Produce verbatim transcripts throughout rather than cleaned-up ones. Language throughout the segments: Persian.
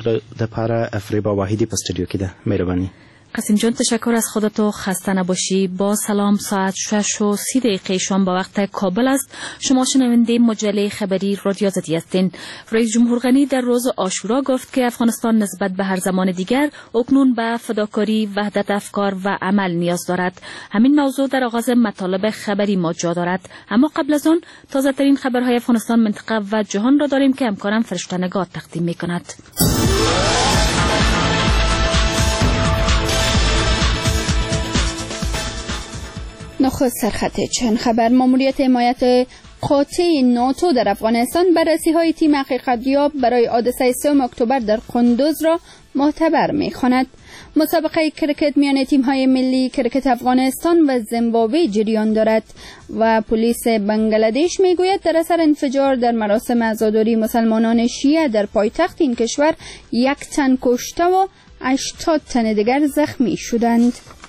د پاره افریبا واحدی په استودیو کې ده. مهرباني. قاسم جان تشکر از خودت و خسته نباشی. با سلام، ساعت شش و سی دقیقه شام به وقت کابل است. شما شنونده مجله خبری رادیو آزادی هستین. رئیس جمهور غنی در روز عاشورا گفت که افغانستان نسبت به هر زمان دیگر اکنون به فداکاری، وحدت افکار و عمل نیاز دارد. همین موضوع در آغاز مطالب خبری ما جا دارد. اما قبل از آن تازه ترین خبرهای افغانستان، منطقه و جهان را داریم که همکارم فرشته نگار تقدیم می‌کند. نخست سرخط چند خبر. ماموریت حمایت قاطع ناتو در افغانستان بررسی‌های تیم حقیقت‌یاب برای حادثه سوم اکتبر در قندوز را معتبر می‌خواند. مسابقه کرکت میان تیم‌های ملی کرکت افغانستان و زیمبابوه جریان دارد و پلیس بنگلادش میگوید در اثر انفجار در مراسم عزاداری مسلمانان شیعه در پایتخت این کشور یک تن کشته و هشتاد تن دیگر زخمی شدند.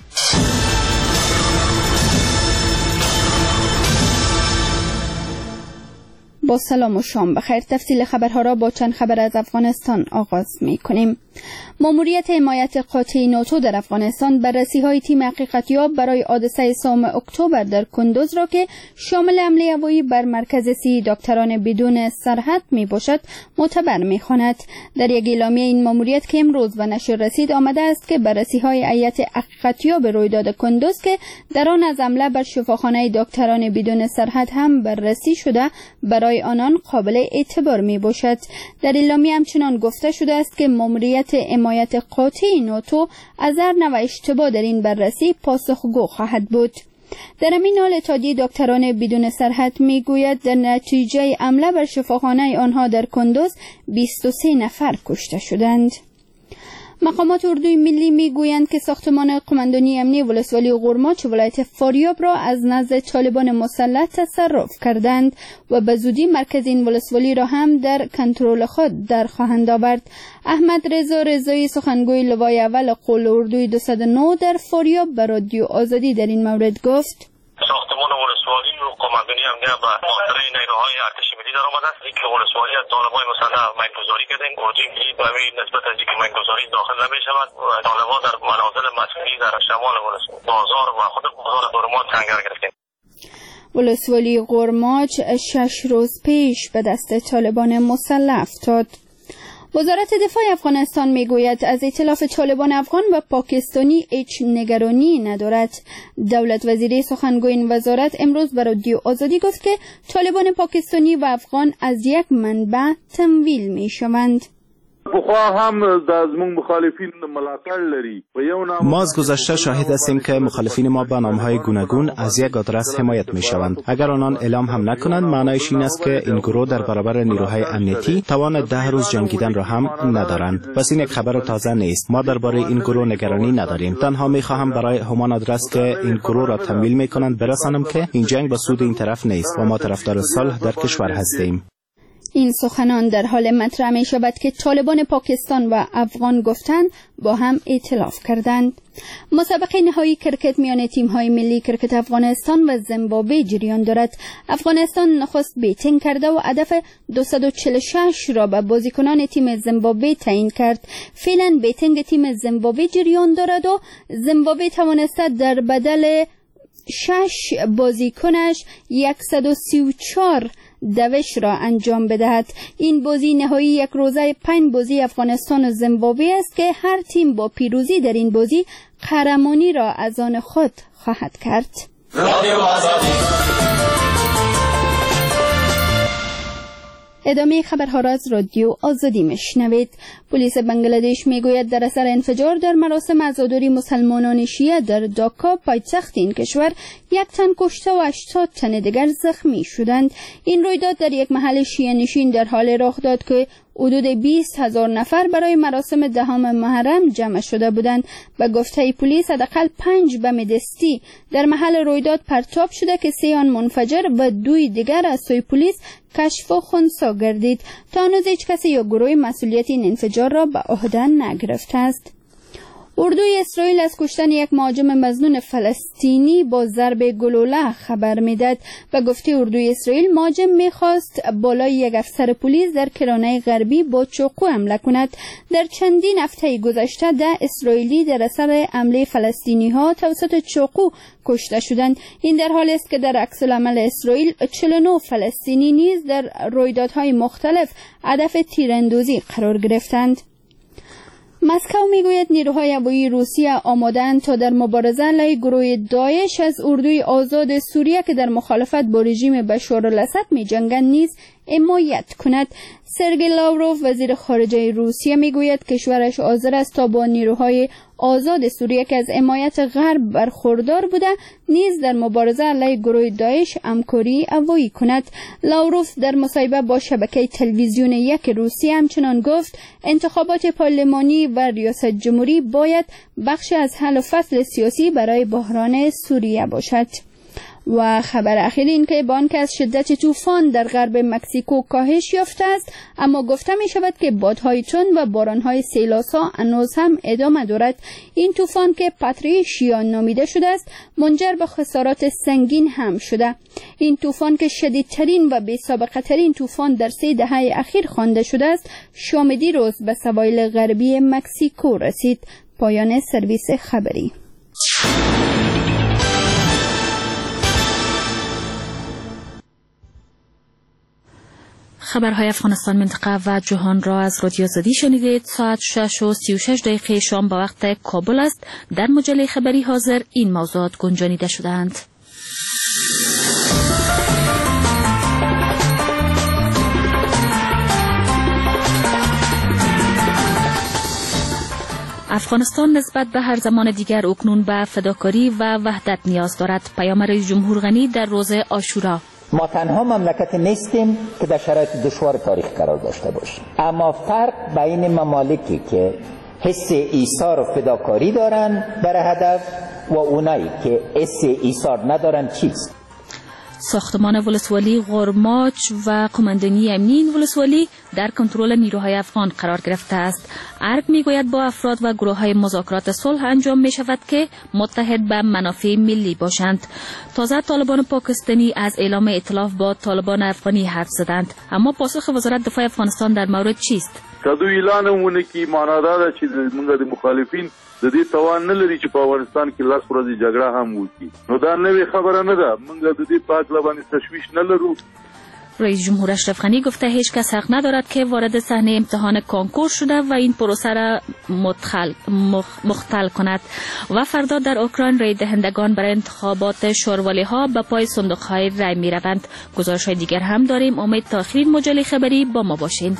با سلام و شام بخیر. تفصیل خبرها را با چند خبر از افغانستان آغاز می کنیم. ماموریت حمایت قاطع ناتو در افغانستان بررسی‌های تیم حقیقت‌یاب برای حادثه سوم اکتبر در کندوز را که شامل حمله هوایی بر مرکز سی دکتران بدون سرحد می باشد معتبر می خواند. در یک اعلامیه این ماموریت که امروز و نشر رسید آمده است که بررسی‌های هیئت حقیقت‌یاب رویداد کندوز که در آن از حمله بر شفاخانه دکتران بدون سرحد هم بررسی شده برای آنان قابل اعتبار می باشد. در اعلامیه همچنان گفته شده است که ماموریت حمایت قاطع ناتو از هر نوع اشتباه در این بررسی پاسخگو خواهد بود. در همین حال اتحادیه دکتران بدون سرحد می گوید در نتیجه حمله بر شفاخانه آنها در کندوز بیست و سه نفر کشته شدند. مقامات اردوی ملی می گویند که ساختمان قماندانی امنی ولسوالی قرماچ ولایت فاریاب را از نزد طالبان مسلح تصرف کردند و به زودی مرکز این ولسوالی را هم در کنترل خود در خواهند آورد. احمد رضا رضایی سخنگوی لوای اول قول اردوی دویست و نه در فاریاب به رادیو آزادی در این مورد گفت: ساختمان ولسوالی و قماندانی امنیه به خاطر نیروهای ارتش ملی در آمده است که ولسوالی از طالبان مسلح میانگذاری کردن. اردوی ملی به نسبت از اینکه میانگذاری داخل نمیشود و طالبان در منازل مسکونی در شمال بازار و خود بازار قرماچ چنگر گرفتند. ولسوالی قرماچ شش روز پیش به دست طالبان مسلح افتاد. وزارت دفاع افغانستان میگوید از ائتلاف طالبان افغان و پاکستانی هیچ نگرانی ندارد. دولت وزیری سخنگوی این وزارت امروز به رادیو آزادی گفت که طالبان پاکستانی و افغان از یک منبع تمویل میشوند. ما از گذشته شاهد هستیم که مخالفین ما به نامهای گوناگون از یک آدرس حمایت می شوند. اگر آنان اعلام هم نکنند معنایش این است که این گروه در برابر نیروهای امنیتی توان ده روز جنگیدن را هم ندارند. پس این یک خبر تازه نیست. ما درباره این گروه نگرانی نداریم. تنها می خواهم برای همان آدرس که این گروه را تمویل می کنند برسانم که این جنگ به سود این طرف نیست و ما طرفدار صلح در کشور هستیم. این سخنان در حال مطرح می شود که طالبان پاکستان و افغان گفتند با هم ائتلاف کردند. مسابقه نهایی کرکت میان تیم‌های ملی کرکت افغانستان و زیمبابوه جریان دارد. افغانستان نخست بیتینگ کرده و هدف دویست و چهل و شش را به بازیکنان تیم زیمبابوه تعیین کرد. فعلا بیتینگ تیم زیمبابوه جریان دارد و زیمبابوه توانسته در بدل شش بازیکنش صد و سی و چهار دوش را انجام بدهد. این بازی نهایی یک روزه پنج بازی افغانستان و زیمبابوه است که هر تیم با پیروزی در این بازی قهرمانی را از آن خود خواهد کرد. ادامه خبرها را از رادیو آزادی میشنوید. پلیس بنگلادش میگوید در اثر انفجار در مراسم عزاداری مسلمانان شیعه در داکا پایتخت این کشور یک تن کشته و هشتاد تن دیگر زخمی شدند. این رویداد در یک محل شیعه نشین در حال رخ داد که حدود بیست هزار نفر برای مراسم دهم محرم جمع شده بودند. به گفته پلیس حداقل پنج بم دستی در محل رویداد پرتاب شده که سه آن منفجر و دوی دیگر از سوی پلیس کشف و خنثی گردید. تا هنوز هیچ کسی یا گروه مسئولیت این انفجار را به عهده نگرفته است. اردوی اسرائیل از کشتن یک مهاجم مظنون فلسطینی با ضرب گلوله خبر میداد و گفته اردوی اسرائیل مهاجم میخواست بالای یک افسر پلیس در کرانه غربی با چاقو حمله کند. در چندین هفته گذشته ده اسرائیلی در اثر حمله فلسطینی ها توسط چاقو کشته شدند. این در حالی است که در عکس العمل اسرائیل چهل و نه فلسطینی نیز در رویدادهای مختلف هدف تیراندازی قرار گرفتند. مسکو میگوید نیروهای هوایی روسیه آماده‌اند تا در مبارزه علیه گروه داعش از اردوی آزاد سوریه که در مخالفت با رژیم بشار الاسد می‌جنگند نیز حمایت کند. سرگئی لاوروف وزیر خارجه روسیه میگوید کشورش حاضر است تا با نیروهای آزاد سوریه که از حمایت غرب برخوردار بوده نیز در مبارزه علیه گروه داعش همکاری هوایی کند. لاوروف در مصاحبه با شبکه تلویزیون یک روسیه همچنان گفت انتخابات پارلمانی و ریاست جمهوری باید بخش از حل و فصل سیاسی برای بحران سوریه باشد. و خبر اخیر این که با آنکه از شدت طوفان در غرب مکزیکو کاهش یافته است، اما گفته می شود که بادهای تند و بارانهای سیلاسا هنوز هم ادامه دارد. این طوفان که پاتریشیا نامیده شده است منجر به خسارات سنگین هم شده. این طوفان که شدیدترین و بی سابقه ترین طوفان در سه دهه اخیر خوانده شده است شام دیروز به سواحل غربی مکزیکو رسید. پایان سرویس خبری. خبرهای افغانستان، منطقه و جهان را از رادیو آزادی شنیدید. ساعت شش و سی و شش دقیقه شام به وقت کابل است. در مجله خبری حاضر این موضوعات گنجانیده شدند. افغانستان نسبت به هر زمان دیگر اکنون به فداکاری و وحدت نیاز دارد. پیام رئیس جمهور غنی در روز عاشورا. ما تنها مملکت نیستیم که در شرایط دشوار تاریخ قرار داشته باشیم، اما فرق بین ممالکی که حس ایثار و فداکاری دارند برای هدف و اونایی که حس ایثار ندارند چیست؟ ساختمان ولسوالی غرماچ و قماندانی امنی ولسوالی در کنترل نیروهای افغان قرار گرفته است. ارگ میگوید با افراد و گروه‌های مذاکرات صلح انجام می شود که متحد به منافع ملی باشند. تازه طالبان پاکستانی از اعلام ائتلاف با طالبان افغانی حرف زدند، اما پاسخ وزارت دفاع افغانستان در مورد چیست؟ کدو اعلانونه کی معنا ده چې موږ د مخالفین د دې توان نه لري چې په افغانستان کې لاس ورځي جګړه هم وکړي. نو دا نوې خبره نه ده. موږ د دې په اړه باندې تشویش نه لرو. رئیس جمهور اشرف غنی گفته هیچ کس حق ندارد که وارد صحنه امتحان کانکور شده و این پروسه را مختل, مختل کند. و فردا در اوکراین رای دهندگان برای انتخابات شورولی ها به پای صندوق های رای می روند. گزارش های دیگر هم داریم. امید تا آخرین مجله خبری با ما باشین.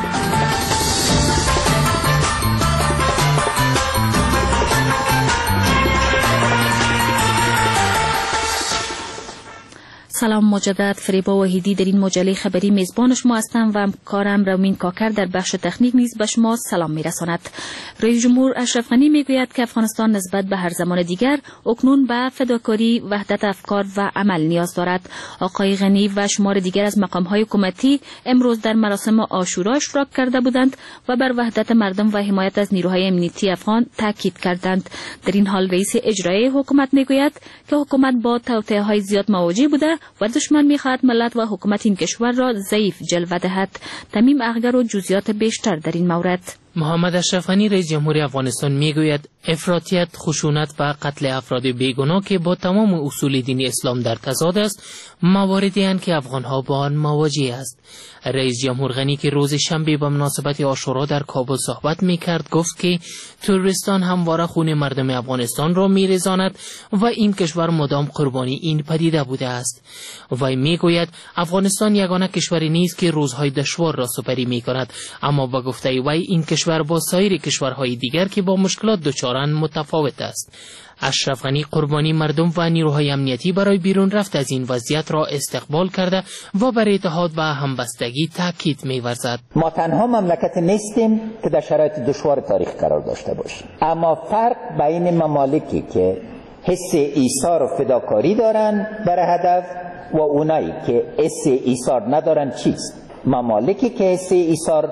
سلام مجدد، فریبا وحیدی در این مجله خبری میزبان شما هستم و همکارم رومین کاکر در بخش تکنیک نیز به شما سلام میرساند. رئیس جمهور اشرف غنی میگوید که افغانستان نسبت به هر زمان دیگر اکنون به فداکاری، وحدت افکار و عمل نیاز دارد. آقای غنی و شمار دیگر از مقام‌های حکومتی امروز در مراسم عاشورا اشتراک کرده بودند و بر وحدت مردم و حمایت از نیروهای امنیتی افغان تاکید کردند. در این حال رئیس اجرایی حکومت میگوید که حکومت با توطئه‌های زیاد مواجه بوده و دشمن می‌خواهد ملت و حکومت این کشور را ضعیف جلوه دهد. تمیم اغگر و جزئیات بیشتر در این مورد. محمد اشرف غنی رئیس جمهور افغانستان میگوید افراطیت، خشونت و قتل افراد بیگناه که با تمام اصول دین اسلام در تضاد است، مواردی اند که افغانها با آن مواجه است. رئیس جمهور غنی که روز شنبه به مناسبت عاشورا در کابل صحبت میکرد گفت که تروریستان همواره خون مردم افغانستان را میریزاند و این کشور مدام قربانی این پدیده بوده است. وی میگوید افغانستان یگانه کشوری نیست که روزهای دشوار را سپری میکند، اما با گفته وی این کشور با سایر کشورهای دیگر که با مشکلات دچارند متفاوت است. اشرف غنی قربانی مردم و نیروهای امنیتی برای بیرون رفت از این وضعیت را استقبال کرده و بر اتحاد و همبستگی تاکید می‌ورزد. ما تنها مملکت نیستیم که در شرایط دشوار تاریخ قرار داشته باشیم، اما فرق بین ممالکی که حس ایثار و فداکاری دارند برای هدف و اونایی که حس ایثار ندارند چیست؟ ممالکی که حس ایثار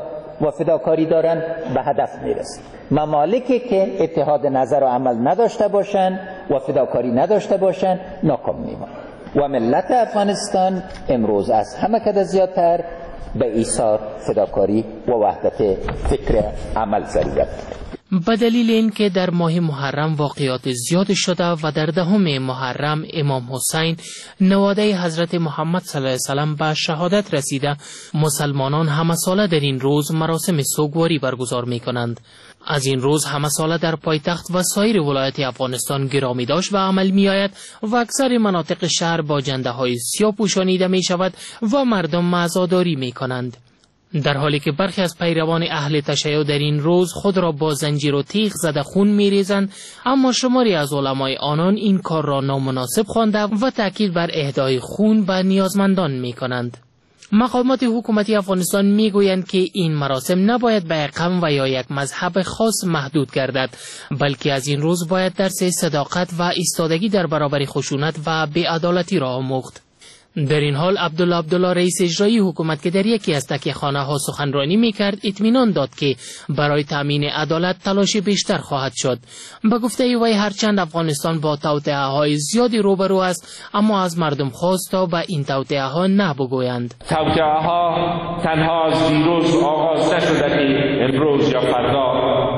و فداکاری دارن به هدف میرسن. ممالکی که اتحاد نظر و عمل نداشته باشن و فداکاری نداشته باشن ناکام میمونن و ملت افغانستان امروز از همه کده زیادتر به ایثار، فداکاری و وحدت فکر عمل ضرورت دارد. به دلیل اینکه در ماه محرم واقعات زیاد شده و در دهم محرم امام حسین نواده حضرت محمد صلی الله علیه وسلم به شهادت رسیده، مسلمانان همه ساله در این روز مراسم سوگواری برگزار می کنند. از این روز همه ساله در پایتخت و سایر ولایت افغانستان گرامی داشت به عمل می آید و اکثر مناطق شهر با جنده های سیاه پوشانیده می شود و مردم عزاداری می کنند. در حالی که برخی از پیروان اهل تشیع در این روز خود را با زنجیر و تیغ زده خون می‌ریزند، اما شماری از علمای آنان این کار را نامناسب خوانده و تاکید بر اهدای خون به نیازمندان می‌کنند. مقامات حکومتی افغانستان میگویند که این مراسم نباید به قوم و یا یک مذهب خاص محدود گردد، بلکه از این روز باید درس صداقت و ایستادگی در برابر خشونت و بی‌عدالتی را آموخت. در این حال عبدالله عبدالله رئیس اجرایی حکومت که در یکی از تکیه‌خانه ها سخنرانی میکرد اطمینان داد که برای تامین عدالت تلاش بیشتر خواهد شد. به گفته وی هرچند افغانستان با توطئه های زیادی روبرو است، اما از مردم خواست تا به این توطئه ها نه بگویند. توطئه ها تنها از دیروز آغاز نشده که امروز یا فردا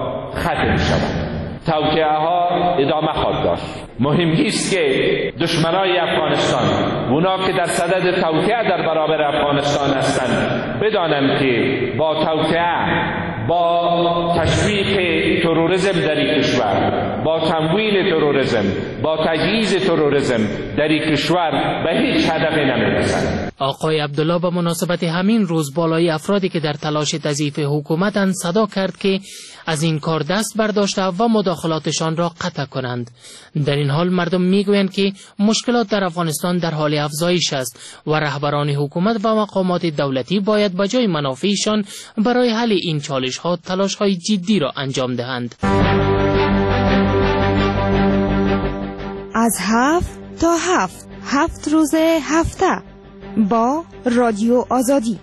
ختم شود. توطئه ها ادامه خواهد داشت. مهم است که دشمنای افغانستان، اونا که در صدد توطئه در برابر افغانستان هستند، بدانند که با توطئه، با تشویق تروریسم در این کشور، با تمویل تروریسم، با تجهیز تروریسم در این کشور به هیچ هدفی نمیرسند. آقای عبدالله به مناسبت همین روز بالای افرادی که در تلاش تضعیف حکومتند صدا کرد که از این کار دست برداشته و مداخلاتشان را قطع کنند. در این حال مردم میگویند که مشکلات در افغانستان در حال افزایش است و رهبران حکومت و مقامات دولتی باید به جای منافعشان برای حل این چالش ها تلاش های جدی را انجام دهند. از هفت تا هفت هفت روز هفته با رادیو آزادی.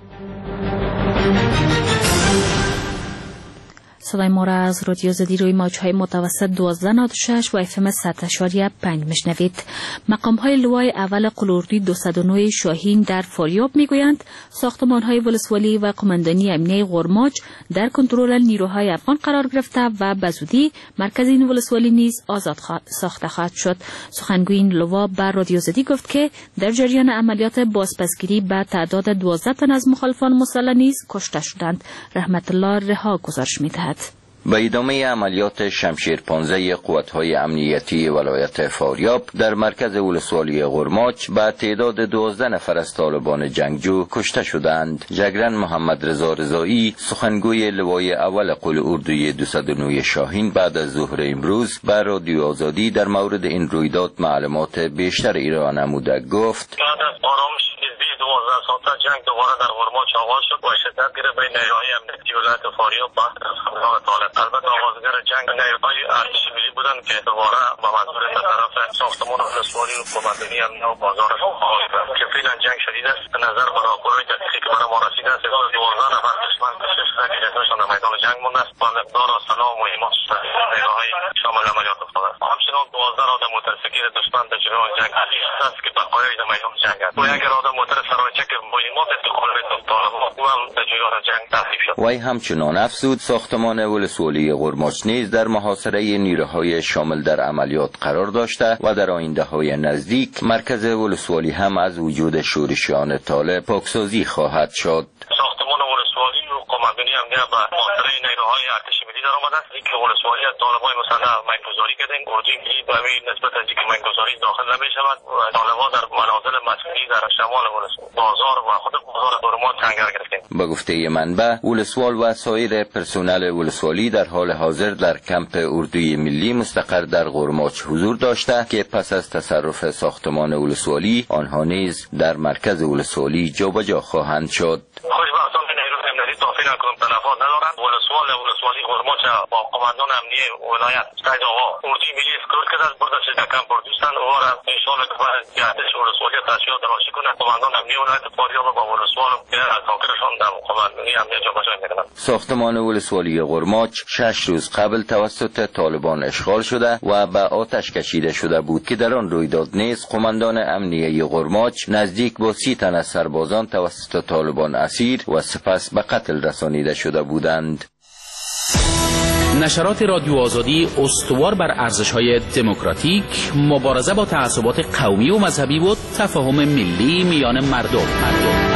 صدای ما را از رادیو آزادی روی موج‌های متوسط دوازده نود و شش و اف ام صد اشاریه پنج میشنوید. مقام‌های لوای اول قلوردی دویست و نه شاهین در فاریاب میگویند ساختمان‌های ولسوالی و قماندانی امنیه غرماچ در کنترل نیروهای افغان قرار گرفته و بزودی مرکز این ولسوالی نیز آزاد ساخته خواهد شد. سخنگوی این لوا به رادیو آزادی گفت که در جریان عملیات بازپسگیری به تعداد دوازده تن از مخالفان مسلح نیز کشته شدند. رحمت الله رها گزارش می‌دهد. به ادامه عملیات شمشیر پانزده قوت‌های امنیتی ولایت فاریاب در مرکز ولسوالی غرماچ به تعداد دوازده نفر از طالبان جنگجو کشته شدند. جگرن محمد رضا رضایی سخنگوی لوای اول قل اردوی دویست و نه شاهین بعد از ظهر امروز به رادیو آزادی در مورد این رویداد معلومات بیشتر ایران نموده گفت: دوازده ساعت جنگ دوباره در غرماچ آغاز شد و شدت گرفت بین نیروهای امنیتی ولایت فاریاب و حمله طالب. البته آغازگر جنگ نیروهای ارتش ملی بودند که دوباره به منظور به طرف ساختمان ولسوالی و قماندانی امنیه و بازار که فعلا جنگ شدید است. به نظر راهبرهای دقیقی که برای ما رسیده است دوازده نفر دشمن کشته شده که جسمشان در میدان جنگ مانده است و مقدار سلاح و مهمات نیروهای شامل عملیات افتاده است. همچنان دوازده آدم موتورسیکل دشمن در جریان جنگ است که بقایای در میدان جنگ است و یک آدم موتور وی همچنان افزود ساختمان ولسوالی غرماچ نیز در محاصره نیروهای شامل در عملیات قرار داشته و در آینده های نزدیک مرکز ولسوالی هم از وجود شورشیان طالب پاکسازی خواهد شد. ساختمان ولسوالی و قماندانی امنیه به محاصره نیروهای ارتش ملی در آمده است که ولسوالی از طالبان مسلح میانگذاری کردند. اردوگیری به همین نسبت از اینکه میانگذاری داخل نمیشود و طالبان در منازل مسکونی در شمال بازار و خود بازار غرماچ چنگر گرفتند. به گفته منبع ولسوال و سایر پرسنل ولسوالی در حال حاضر در کمپ اردوی ملی مستقر در غرماچ حضور داشته که پس از تصرف ساختمان ولسوالی آنها نیز در مرکز ولسوالی جابجا خواهند شد. تلفات ندارند. ولسوال ولسوال ولسوالی غرماچ با قماندان امنیه ولایت سید آقا اردوی ملی اسکورت کرده است برده شده کم پردوستن اوار هم انشاءالله که بعد گردش ولسوالی تشکیل دراشی کنه قماندان امنیه ولایت فاریاب با ولسوال کاکرشان در قماندانی امنیه جابجا میکنند. ساختمان ولسوالی غرماچ شش روز قبل توسط طالبان اشغال شده و به آتش کشیده شده بود که در آن رویداد نیز قماندان امنیه غرماچ نزدیک با سی تن از سربازان توسط طالبان اسیر و سپس به قتل رسانیده شده بودند. نشرات رادیو آزادی استوار بر ارزش‌های دموکراتیک، مبارزه با تعصبات قومی و مذهبی و تفاهم ملی میان مردم. مردم.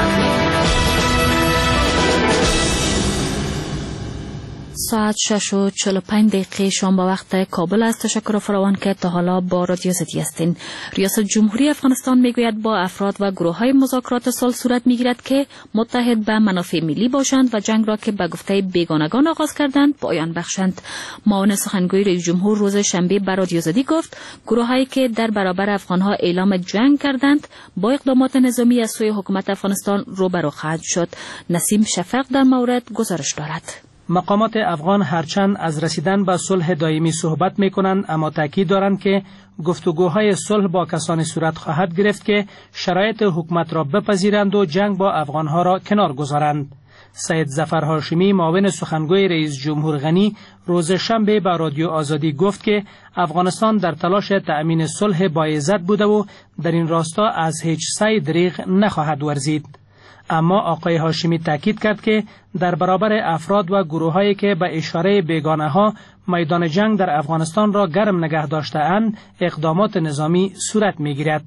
ساعت شش و چهل و پنج دقیقه شام با وقت کابل است. تشکر فراوان که تا حالا با رادیو آزادی هستین. ریاست جمهوری افغانستان میگوید با افراد و گروه های مذاکرات صلح صورت میگیرد که متحد به منافع ملی باشند و جنگ را که به گفته بیگانگان آغاز کردند پایان بخشند. معاون سخنگوی رئیس جمهور روز شنبه به رادیو آزادی گفت گروه هایی که در برابر افغان ها اعلام جنگ کردند با اقدامات نظامی از سوی حکومت افغانستان روبرو خواهد شد. نسیم شفق در مورد گزارش دارد. مقامات افغان هرچند از رسیدن به صلح دائمی صحبت می‌کنند اما تاکید دارند که گفتگوهای صلح با کسانی صورت خواهد گرفت که شرایط حکومت را بپذیرند و جنگ با افغانها را کنار گذارند. سید ظفر هاشمی معاون سخنگوی رئیس جمهور غنی روز شنبه به رادیو آزادی گفت که افغانستان در تلاش تأمین صلح باعزت بوده و در این راستا از هیچ سعی دریغ نخواهد ورزید. اما آقای هاشمی تاکید کرد که در برابر افراد و گروه‌هایی که به اشاره بیگانه‌ها میدان جنگ در افغانستان را گرم نگه داشته‌اند اقدامات نظامی صورت می‌گیرد.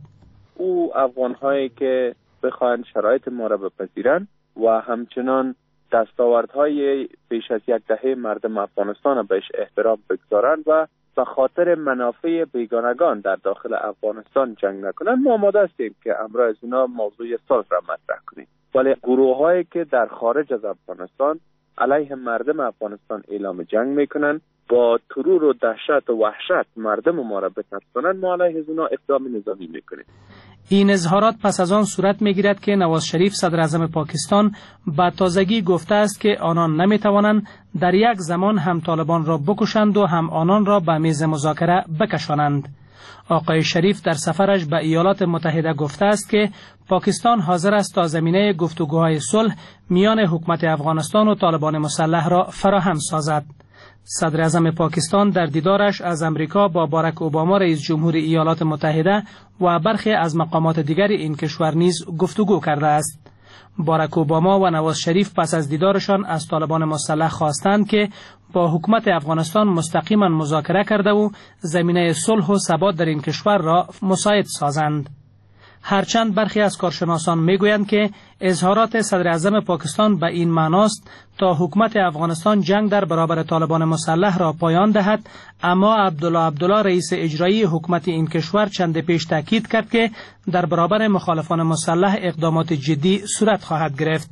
او افغان‌هایی که بخواهند شرایط ما را بپذیرند و همچنان دستاوردهای بیش از یک دهه مردم افغانستان را بهش احترام بگذارند و به خاطر منافع بیگانگان در داخل افغانستان جنگ نکنند، ما آماده هستیم که امروز اونا موضوع صلح را مطرح کنیم. ولی گروه‌هایی که در خارج از افغانستان علیه مردم افغانستان اعلام جنگ میکنن، با ترور و دهشت و وحشت مردم ما را بترسانند، ما علیه اونا اقدام نظامی میکنیم. این اظهارات پس از آن صورت میگیرد که نواز شریف صدر اعظم پاکستان با تازگی گفته است که آنان نمیتوانند در یک زمان هم طالبان را بکشند و هم آنان را به میز مذاکره بکشانند. آقای شریف در سفرش به ایالات متحده گفته است که پاکستان حاضر است تا زمینه گفتگوهای صلح میان حکومت افغانستان و طالبان مسلح را فراهم سازد. صدر اعظم پاکستان در دیدارش از امریکا با باراک اوباما رئیس جمهور ایالات متحده و برخی از مقامات دیگر این کشور نیز گفتگو کرده است. باراک اوباما و نواز شریف پس از دیدارشان از طالبان مسلح خواستند که با حکومت افغانستان مستقیما مذاکره کرده و زمینه صلح و ثبات در این کشور را مساعد سازند. هرچند برخی از کارشناسان میگویند که اظهارات صدر اعظم پاکستان به این معناست تا حکومت افغانستان جنگ در برابر طالبان مسلح را پایان دهد، اما عبدالله عبدالله رئیس اجرایی حکومت این کشور چند پیش تاکید کرد که در برابر مخالفان مسلح اقدامات جدی صورت خواهد گرفت.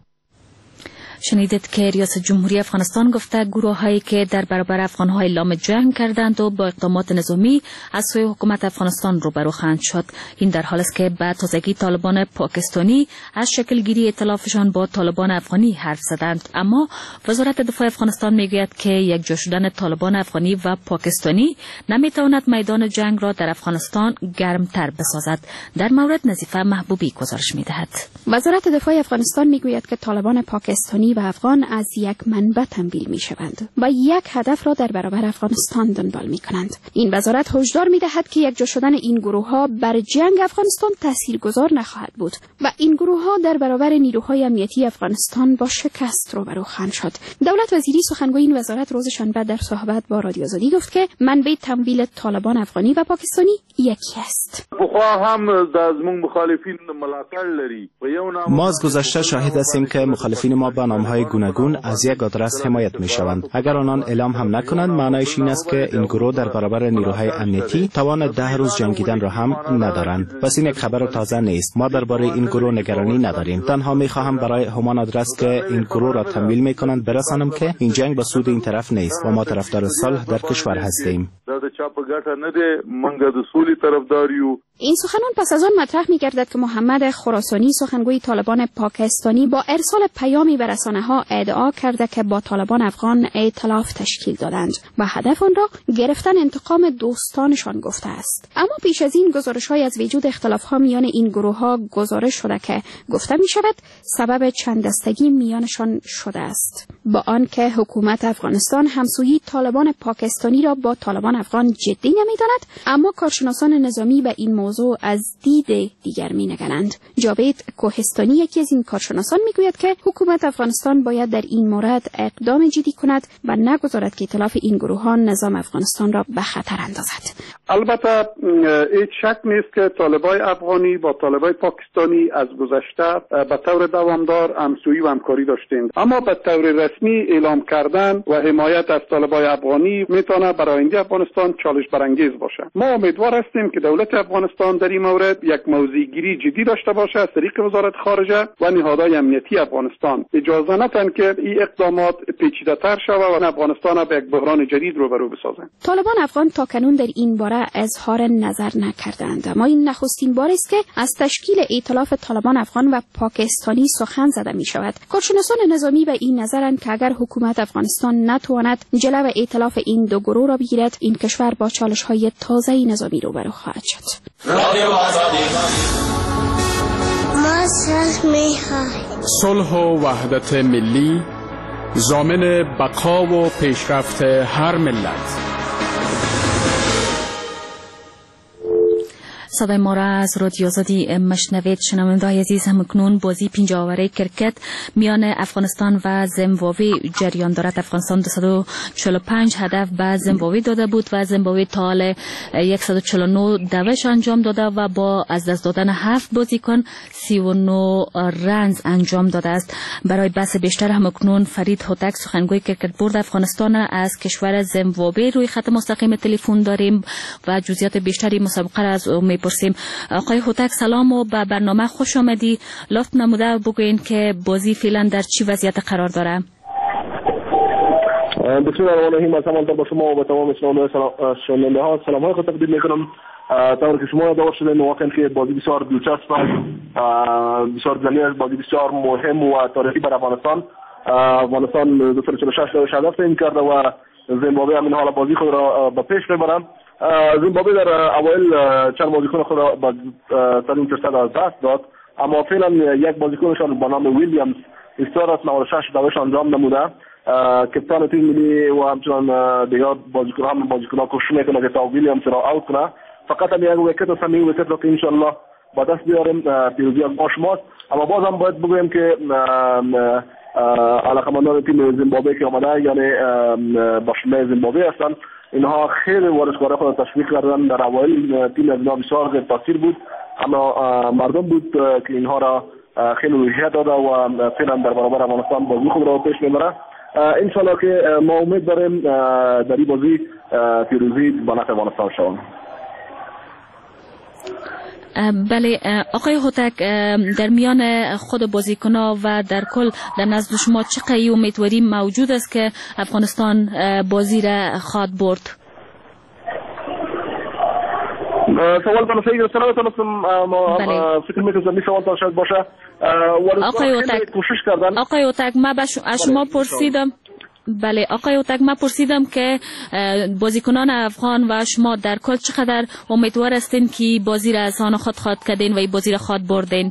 شنیدید که ریاست جمهوری افغانستان گفته گروه هایی که در برابر افغان ها اعلام جنگ کردند و با اقدامات نظامی از سوی حکومت افغانستان روبرو خواهند شد. این در حالی است که بعد تازگی طالبان پاکستانی از شکلگیری ائتلافشان با طالبان افغانی حرف زدند، اما وزارت دفاع افغانستان میگوید که یکجا شدن طالبان افغانی و پاکستانی نمیتواند میدان جنگ را در افغانستان گرمتر بسازد. در مورد نظیفه محبوبی گزارش میدهد. وزارت دفاع افغانستان میگوید که طالبان پاکستانی و افغان از یک منبع تنبیل می شوند و یک هدف را در برابر افغانستان دنبال می کنند. این وزارت هشدار می دهد که یکجا شدن این گروه ها بر جنگ افغانستان تاثیرگذار نخواهد بود و این گروه ها در برابر نیروهای امنیتی افغانستان با شکست روبرو خواهند شد. دولت وزیری سخنگوی این وزارت روز شنبه در صحبت با رادیو آزادی گفت که منبع تنبیل طالبان افغانی و پاکستانی یکی است. ما از گذشته شاهد هستیم که مخالفین ما با نامهای گوناگون از یک آدرس حمایت می شوند. اگر آنان اعلام هم نکنند معنایش این است که این گروه در برابر نیروهای امنیتی توان ده روز جنگیدن را هم ندارند. پس این یک خبر تازه نیست. ما درباره این گروه نگرانی نداریم. تنها می خواهم برای همان آدرس که این گروه را تمویل می کنند برسانم که این جنگ به سود این طرف نیست و ما طرفدار صلح در کشور هستیم. این سخنان پس از آن مطرح می‌گردد که محمد خراسانی سخنگوی طالبان پاکستانی با ارسال پیامی به رسانه‌ها ادعا کرده که با طالبان افغان ائتلاف تشکیل دادند و هدف آن را گرفتن انتقام دوستانشان گفته است. اما پیش از این گزارش‌های از وجود اختلاف‌ها میان این گروه‌ها گزارش شده که گفته می‌شود سبب چند دستگی میانشان شده است. با آنکه حکومت افغانستان همسویی طالبان پاکستانی را با طالبان افغان جدی نمی‌داند، اما کارشناسان نظامی به این موضوع از دید دیگر می‌نگرند. جاوید کوهستانی یکی از این کارشناسان میگوید که حکومت افغانستان باید در این مورد اقدام جدی کند و نگذارد که ائتلاف این گروهان نظام افغانستان را به خطر اندازد. البته هیچ شک نیست که طالبای افغانی با طالبای پاکستانی از گذشته به طور دوامدار همسویی و همکاری داشتند، اما به طور رسمی اعلام کردن و حمایت از طالبای افغانی میتونه برای آینده افغانستان چالش برانگیز باشه. ما امیدوار هستیم که دولت افغانستان در این مورد یک موضع‌گیری جدی داشته باشه از طریق وزارت خارجه و نهادهای امنیتی افغانستان. اجازه ندهند که این اقدامات پیچیده‌تر شود و افغانستان به یک بحران جدید روبرو بسازند. طالبان افغان تاکنون در این باره اظهار نظر نکردند، اما این نخستین بار است که از تشکیل ائتلاف طالبان افغان و پاکستانی سخن زده می شود. کارشناسان نظامی به این نظرند که اگر حکومت افغانستان نتواند جلو ائتلاف این دو گروه را بگیرد، این کشور با چالش‌های تازه‌ای نظامی روبرو خواهد شد. صلح و وحدت ملی ضامن بقا و پیشرفت هر ملت. صدای ما را از رادیو آزادی مشنوید. شنونده‌های عزیز، همکنون بازی پنجاوره کرکت میان افغانستان و زیمبابوه جریان دارد. افغانستان دویست و چهل و پنج هدف به زیمبابوه داده بود و زیمبابوه تا حال صد و چهل و نه دوش انجام داده و با از دست دادن هفت بازیکن سی و نه رنز انجام داده است. برای بحث بیشتر همکنون فرید هوتک سخنگوی کرکت بورد افغانستان از کشور زیمبابوه روی خط مستقیم تلفن داریم و جزئیات بیشتری مسابقه را از او می‌پرسیم. آقای هوتک سلام و به برنامه خوش آمدی. لطف نموده بگوین که بازی فعلا در چی وضعیت قرار داره؟ بسم الله الرحمن الرحیم. سلام با شما و به تمام شنونده ها سلام های خود تقدیم میکنم. طور که شما یادآور شدید واقعا که بازی بسیار دلچسب است، بسیار جالب است، بازی بسیار مهم و تاریخی برای افغانستان. افغانستان دویست و چهل و شش داش هدف تعیین کرده و زیمبابوه همین حال بازی خود را به پیش میبرند. زیمبابوه در اوایل چند بازیکن خود را با سرین فرصت از دست داد، اما فعلا یک بازیکنشان با نام ویلیامز ایستار از نود و شش دوش انجام نموده. کپتان تیم ملی و همچنان دیگر بازیکن هم بازیکن‌ها کوشش میکنه که تا ویلیامز را اوت کنه. فقط هم یک ویکت است، همین ویکت را که انشالله با دست بیاریم پیروزی از ما شماست. اما باز هم باید بگویم که علاقمندان تیم زیمبابوه که آمده یعنی باشنده زیمبابوه هستند، اینها خیلی ورزشکاران خود تشویق کردن. در اوایل تیم از اینها بسیار غیر تاثیر بود، اما مردم بود که اینها را خیلی روحیه داده و فعلا در برابر افغانستان بازی خود را پیش میبره. انشالله که ما امید داریم در این بازی پیروزی به نفع افغانستان شود. بله آقای هوتک، در میان خود بازیکن‌ها و در کل در نزد شما چقدر امیدواری موجود است که افغانستان بازی را خواهد برد؟ سوال با نسایی گرفتن نمیتونستم، ما فکر میکنم این سوال تا شاید باشه. آقای هوتک کوشش کردن. آقای هوتک ما از شما پرسیدم. بله آقای هوتک ما پرسیدم که بازیکنان افغان و شما در کل چقدر امیدوار هستین که بازی را از آن خود خواهد کردین و این بازی را خواهد بردین؟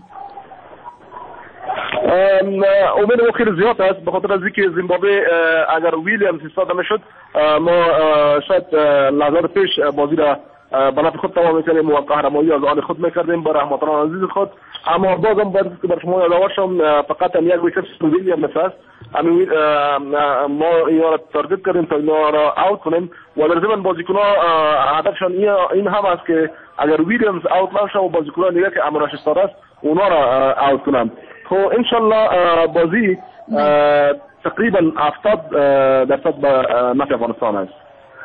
امید ما خیلی زیاد است، به خاطر از اینکه زیمبابوه اگر ویلیامز استفاده میشد ما شاید لحظات پیش بازی را به نفع خود تمام میکنیم و قهرمانی از آن خود میکردیم با رحمتان عزیز خود. اما بازم باید که بر شما یادآور شم فقط یک ویکت ویلیامز است. همین ما اینا را تارگت کردیم تا اینا را اوت کنیم و در ضمن بازیکن‌ها هدفشان این هم است که اگر ویلیامز اوت نشه و بازیکن‌ها دیگه که امرش استاد است اونا را اوت کنم. خب انشالله بازی تقریبا هفتاد درصد به نفع افغانستان است.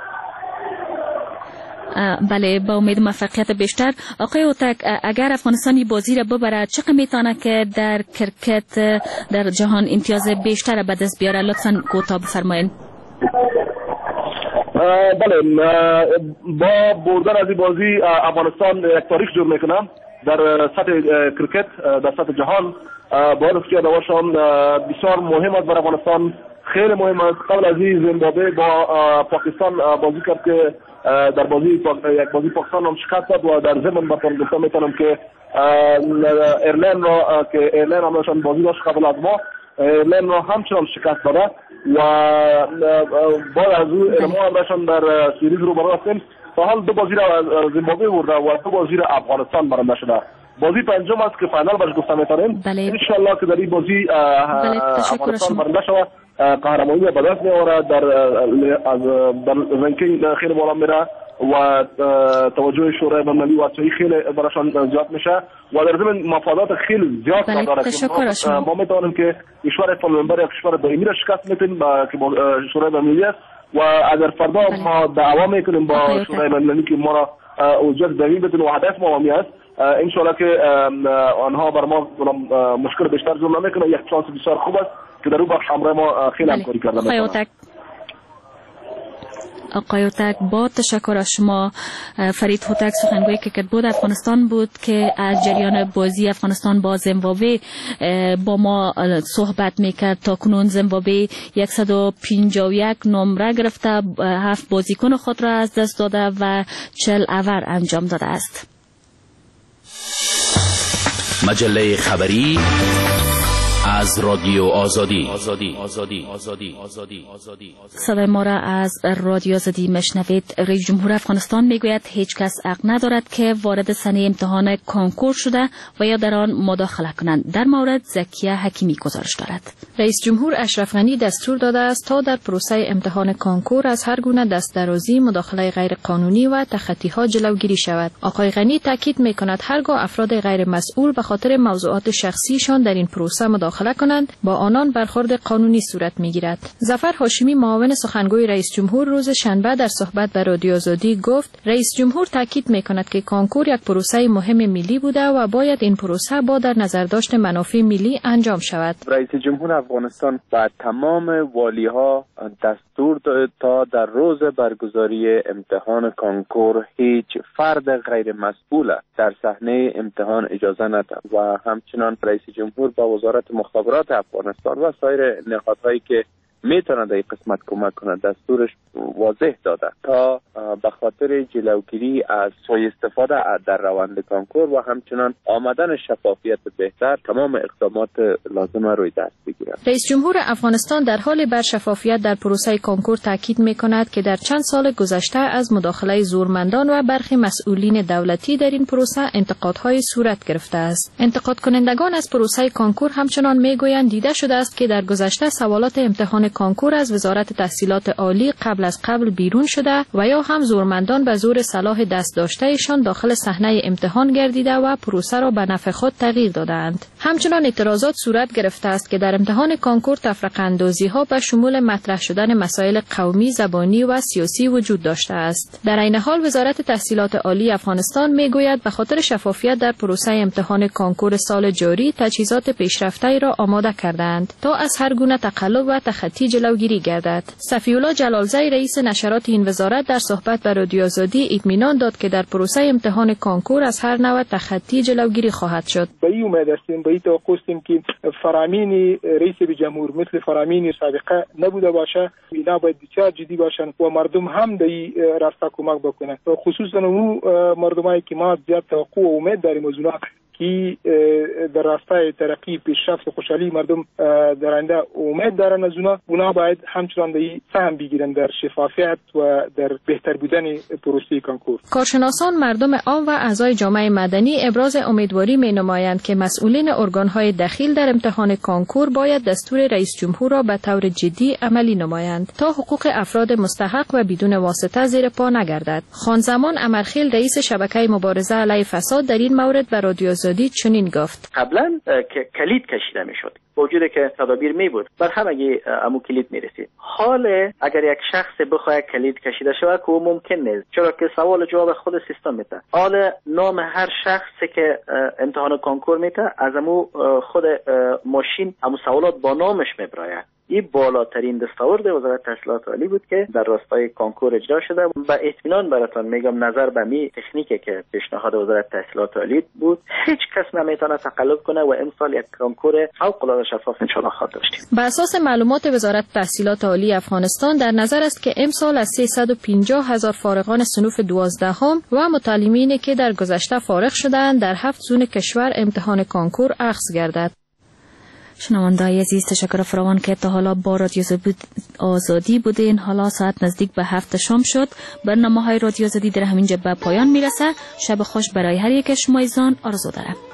بله با امید موفقیت بیشتر. آقای هوتک اگر افغانستانی بازی را ببره چقدر میتونه که در کرکت در جهان امتیاز بیشتر به دست بیاره؟ لطفاً کوتاه بفرمایید. بله، با بردن از این بازی افغانستان یک تاریخ جور میکنه در سطح کرکت در سطح جهان. باید که دواشان بسیار مهم است برای افغانستان، خیلی مهم است. قبل از این زیمبابوه با پاکستان بازی کرد که در بازی یک بازی پاکستان هم شکست داد و در ضمن براتون گفته میتونم که ایرلند را که ایرلند هم داشتن بازی داشت قبل از ما، ایرلند را همچنان شکست داده و بعد از اون ما هم داشتن در سیریز رو برای هستیم. تا حال دو بازی را زیمبابوه برده و دو بازی را افغانستان برنده شده. بازی پنجم است که فینال برش گفته میتونیم. ان شاء الله که در این بازی افغانستان برنده شود، قهرمانی به دست میاره، در در رنکینگ خیلی بالا میره و توجه شورای بین‌المللی و آسیایی خیلی براشان زیاد میشه و در ضمن مفادات خیلی زیاد داره که ما, ما میتونیم که کشور فالمنبر یا کشور دائمی را شکست میتیم که شورای بین‌المللی است و اگر فردا ما دعوا میکنیم با شورای بین‌المللی که ما را عضویت دائمی بدون و هدف ما همی است، ان شاء الله که آنها بر ما مشکل بیشتر جور نمیکنه. یک شانس بسیار خوب است که در اون بخش همراه ما خیلی همکاری کردن. آقای اوتک، با تشکر از شما. فرید هوتک سخنگوی کرکت بود افغانستان بود که از جریان بازی افغانستان با زیمبابوه با ما صحبت میکرد. تا کنون زیمبابوه صد و پنجاه و یک نمره گرفته، هفت بازیکن خود را از دست داده و چهل اوور انجام داده است. مجله خبری از رادیو آزادی. آزادی آزادی آزادی آزادی آزادی صدای ما را از رادیو آزادی مشنوید. رئیس جمهور افغانستان میگوید هیچ کس حق ندارد که وارد سنه امتحان کانکور شده و یا در آن مداخله کنند. در مورد زکیه حکیمی گزارش دارد. رئیس جمهور اشرف غنی دستور داده است تا در پروسه امتحان کانکور از هر گونه دستدرازی، مداخله غیر قانونی و تخطی ها جلوگیری شود. آقای غنی تاکید میکند هرگاه افراد غیر مسئول به خاطر موضوعات شخصیشان در این پروسه مداخله کنند، با آنان برخورد قانونی صورت میگیرد. ظفر هاشمی، معاون سخنگوی رئیس جمهور، روز شنبه در صحبت با رادیو آزادی گفت رئیس جمهور تاکید میکند که کانکور یک پروسه مهم ملی بوده و باید این پروسه با در نظر داشت منافع ملی انجام شود. رئیس جمهور افغانستان با تمام والیها دستور داد تا در روز برگزاری امتحان کانکور هیچ فرد غیر مسئول در صحنه امتحان اجازه ندهد و همچنان رئیس جمهور با وزارت مخابرات افغانستان و سایر نهادهایی که میتونه در این قسمت کمک کنه دستورش واضح داده تا به خاطر جلوگیری از سوء استفاده در روند کانکور و همچنان آمدن شفافیت بهتر تمام اقدامات لازم روی دست بگیرد. رئیس جمهور افغانستان در حال بر شفافیت در پروسه کانکور تاکید میکند که در چند سال گذشته از مداخله زورمندان و برخی مسئولین دولتی در این پروسه انتقادهای صورت گرفته است. انتقاد کنندگان از پروسه کانکور همچنان میگویند دیده شده است که در گذشته سوالات امتحان کانکور از وزارت تحصیلات عالی قبل از قبل بیرون شده و یا هم زورمندان به زور صلاح دست داشتهشان داخل صحنه امتحان گردیده و پروسه را به نفع خود تغییر دادند. همچنان اعتراضات صورت گرفته است که در امتحان کانکور تفرقه اندازی ها به شمول مطرح شدن مسائل قومی، زبانی و سیاسی وجود داشته است. در این حال وزارت تحصیلات عالی افغانستان میگوید به خاطر شفافیت در پروسه امتحان کانکور سال جاری تجهیزات پیشرفته را آماده کردند تا از هر گونه تقلب و تخطی جلوگیری گردد. صفی‌الله جلالزی، رئیس نشرات این وزارت، در صحبت با رادیو آزادی اطمینان داد که در پروسه امتحان کانکور از هر نوع تخطی جلوگیری خواهد شد. به این امید هستیم، به این توقع هستیم که فرامین رئیس جمهور مثل فرامین سابقه نبوده باشه. اینا باید بسیار جدی باشن و مردم هم در این راستا کمک بکنن، خصوصا اون مردمایی که ما زیاد توقع و امید داریم از اونها که در راستای ترقی، پیشرفت و خوشحالی مردم در آینده امید دارن از اونا. اونا باید همچنان در سهم بگیرن در شفافیت و در بهتر بودن پروسه کانکور. کارشناسان، مردم عام و اعضای جامعه مدنی ابراز امیدواری می نمایند که مسئولین ارگان‌های دخیل در امتحان کانکور باید دستور رئیس جمهور را به طور جدی عملی نمایند تا حقوق افراد مستحق و بدون واسطه زیر پا نگردد. خانزمان امرخیل، رئیس شبکه مبارزه علیه فساد، در این مورد به رادیو آزادی چنین گفت: قبلا کلید کشیده میشد، با وجودی که تدابیر می بود، بر همه امو کلید می رسید. حال اگر یک شخص بخواد کلید کشیده شود که ممکن نیست، چرا که سوال جواب خود سیستم میده. حال نام هر شخصی که امتحان کانکور میده از امو خود ماشین امو سوالات با نامش میبراید. این بالاترین دستاورد وزارت تحصیلات عالی بود که در راستای کانکور اجرا شده. با اطمینان براتون میگم نظر به می تکنیکی که پیشنهاد وزارت تحصیلات عالی بود، هیچ کس نمیتونه تقلب کنه و امسال یک کانکور فوق العاده شفاف ان شاء الله خواهد داشتیم. بر اساس معلومات وزارت تحصیلات عالی افغانستان در نظر است که امسال از سیصد و پنجاه هزار فارغان صنوف دوازدهم و متعلمینی که در گذشته فارغ شدند در هفت زون کشور امتحان کانکور اخذ گردد. شنونده‌های عزیز، تشکر فراوان که تا حالا با رادیو آزادی بودین. حالا ساعت نزدیک به هفت شام شد. برنامه‌های رادیو آزادی در همین جا به پایان میرسه. شب خوش برای هر یک شما عزیزان آرزو دارم.